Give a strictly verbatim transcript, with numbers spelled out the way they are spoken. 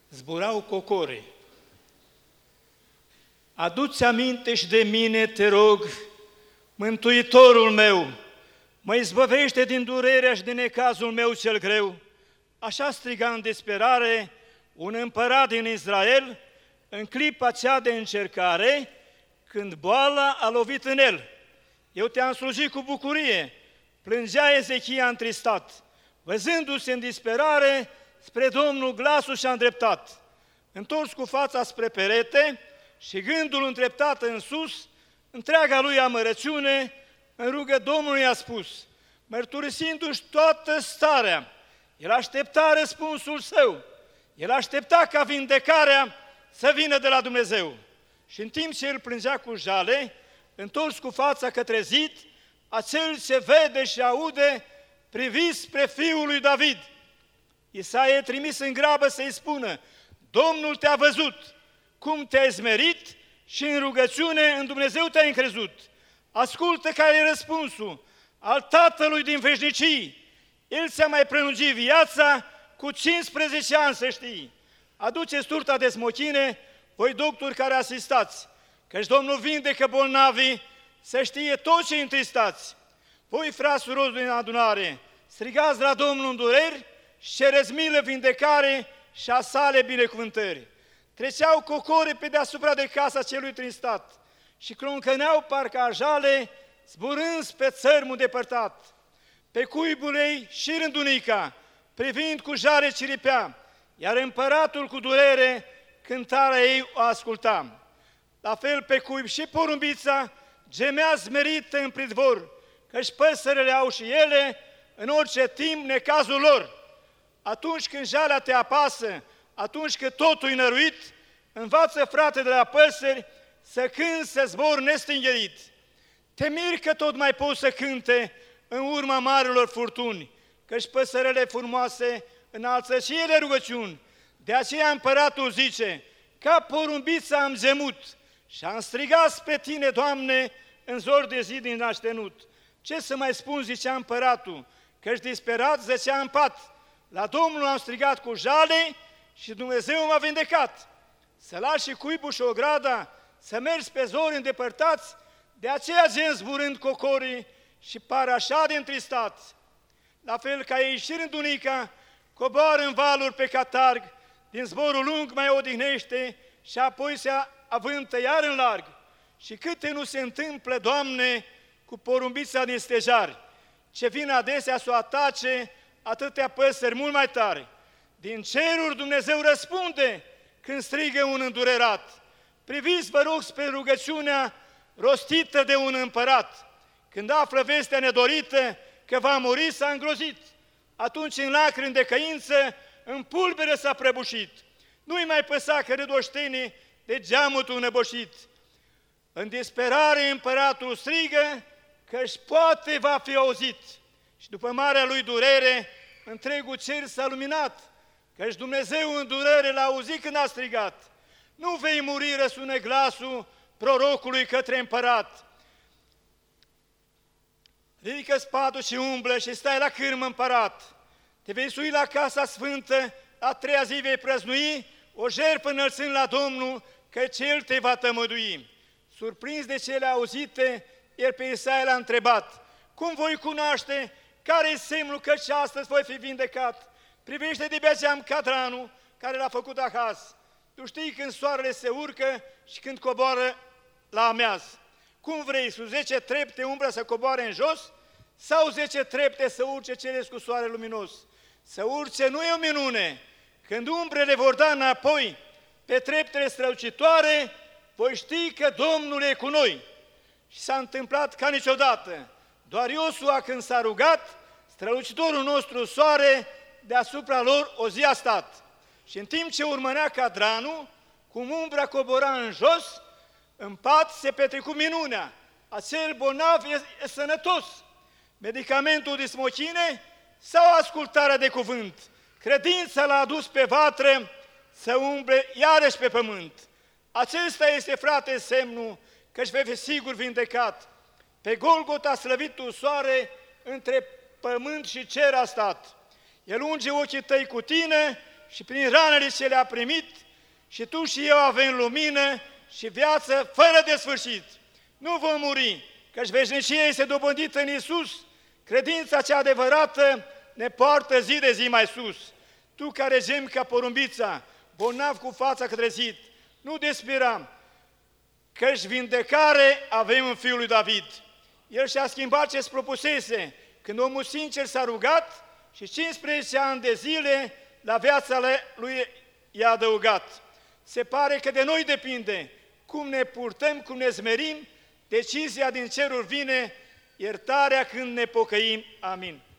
zburau cocori. Adu-ți aminte și de mine, te rog, Mântuitorul meu, mă izbăvește din durerea și din necazul meu cel greu. Așa striga în disperare un împărat din Israel în clipa aceea de încercare, când boala a lovit în el. Eu te-am slujit cu bucurie, plângea Ezechia întristat. Văzându-se în disperare, spre Domnul glasul și-a îndreptat. Întors cu fața spre perete și gândul îndreptat în sus, întreaga lui amărăciune, în rugă Domnului a spus, mărturisindu-și toată starea, el aștepta răspunsul său, el aștepta ca vindecarea să vină de la Dumnezeu. Și în timp ce el plângea cu jale, întors cu fața către zid, acel ce vede și aude, privi spre fiul lui David. Isaia e trimis în grabă să-i spună, Domnul te-a văzut, cum te-ai smerit și în rugăciune în Dumnezeu te-ai încrezut. Ascultă care e răspunsul al Tatălui din veșnicii. El ți-a mai prelungit viața cu cincisprezece ani, să știi. Aduceți turta de smochine, voi doctori care asistați, căci Domnul vindecă bolnavii, să știe toți cei întristați. Voi, frați suroși din adunare, strigați la Domnul în dureri și cereți milă, vindecare și a sale binecuvântări. Treceau cocore pe deasupra de casa celui tristat și cloncăneau parcă ajale, zburând pe țărmul depărtat. Pe cuibul ei și rândunica, privind cu jare ciripea, iar împăratul cu durere cântarea ei o asculta. La fel pe cuib și porumbița gemea smerită în pridvor, căci păsările au și ele în orice timp necazul lor. Atunci când jalea te apasă, atunci când totul e năruit, învață, frate, de la păsări să cânți, să zbor nestingerit. Te miri că tot mai poți să cânte în urma marilor furtuni, căci păsărele frumoase înalță și ele rugăciuni. De aceea împăratul zice, ca porumbița am gemut și am strigat spre tine, Doamne, în zor de zi din aștenut. Ce să mai spun, zicea împăratul, căci disperat zăcea în pat. La Domnul am strigat cu jale și Dumnezeu m-a vindecat. Să lași cuibul și ograda, să mergi pe zori îndepărtați, de aceea gen zburând cocorii și par așa de întristați. La fel ca ei și rândunica, coboară în valuri pe catarg, din zborul lung mai odihnește și apoi se avântă iar în larg. Și câte nu se întâmplă, Doamne, cu porumbița din stejari, ce vin adesea să o atace atâtea păsări mult mai tare. Din ceruri Dumnezeu răspunde când strigă un îndurerat. Priviți, vă rog, spre rugăciunea rostită de un împărat. Când află vestea nedorită că va muri, s-a îngrozit. Atunci în lacrimi de căință, în pulbere s-a prăbușit. Nu-i mai păsa că râd oștenii de geamutul năboșit. În disperare împăratul strigă că-și poate va fi auzit. Și după marea lui durere, întregul cer s-a luminat, căci Dumnezeu în durere l-a auzit când a strigat. Nu vei muri, răsună glasul prorocului către împărat. Ridică spadul și umblă și stai la cârmă, împărat. Te vei sui la casa sfântă, a treia zi vei prăznui o jertfă înălțând la Domnul, căci El te va tămădui. Surprins de cele auzite, el pe Isaia l-a întrebat, cum voi cunoaște care e semnul că și astăzi voi fi vindecat? Privește de Beaceam cadranul care l-a făcut Ahaz. Tu știi când soarele se urcă și când coboară la amiaz. Cum vrei, sub zece trepte umbra să coboare în jos sau zece trepte să urce cele cu soare luminos? Să urce nu e o minune. Când umbrele vor da înapoi pe treptele strălucitoare, voi ști că Domnul e cu noi. Și s-a întâmplat ca niciodată. Doar Iosua, când s-a rugat, strălucitorul nostru soare deasupra lor o zi a stat. Și în timp ce urmărea cadranul, cum umbra cobora în jos, în pat se petrecu minunea. Acel bolnav e, e sănătos. Medicamentul de smochine sau ascultarea de cuvânt? Credința l-a adus pe vatră să umble iarăși pe pământ. Acesta este, frate, semnul că-și vei fi sigur vindecat. Pe Golgota slăvitul soare, între pământ și cer a stat. El unge ochii tăi cu tine și prin ranele ce le-a primit, și tu și eu avem lumină și viață fără de sfârșit. Nu vom muri, căci veșnicia este dobândită în Iisus. Credința cea adevărată ne poartă zi de zi mai sus. Tu care gemi ca porumbița, bolnav cu fața către zid, nu despera, căci vindecare avem în Fiul lui David. El și-a schimbat ce-ți propusese, când omul sincer s-a rugat și cincisprezece ani de zile la viața lui i-a adăugat. Se pare că de noi depinde cum ne purtăm, cum ne smerim, decizia din ceruri vine, iertarea când ne pocăim. Amin.